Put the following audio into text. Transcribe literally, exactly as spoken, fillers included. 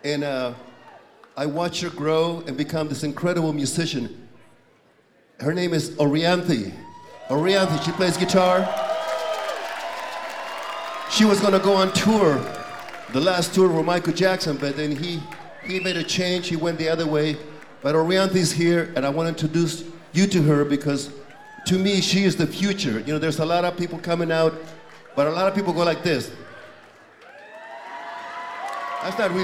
And uh, I watched her grow and become this incredible musician. Her name is Orianthi. Orianthi, she plays guitar. She was gonna go on tour, the last tour with Michael Jackson, but then he, he made a change, he went the other way. But Orianthi's here, and I want to introduce you to her because to me, she is the future. You know, there's a lot of people coming out, but a lot of people go like this. That's not really